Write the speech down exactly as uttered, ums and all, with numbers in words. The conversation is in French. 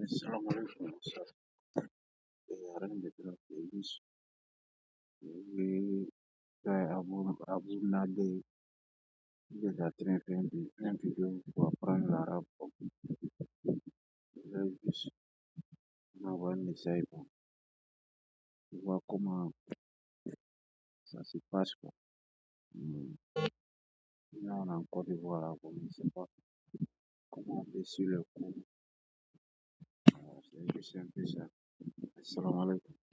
Salam alaikum. Yaren da kira English. We try Abu Abu Nade des a train fait un vi- un vidéo pour apprendre l'arabe. Là, juste, on envoie un message pour voir comment ça se passe, quoi. Hmm. Là, on est en Côte d'Ivoire, là, on ne sait pas comment on fait sur le coup. C'est juste un peu ça. Salam alaikum.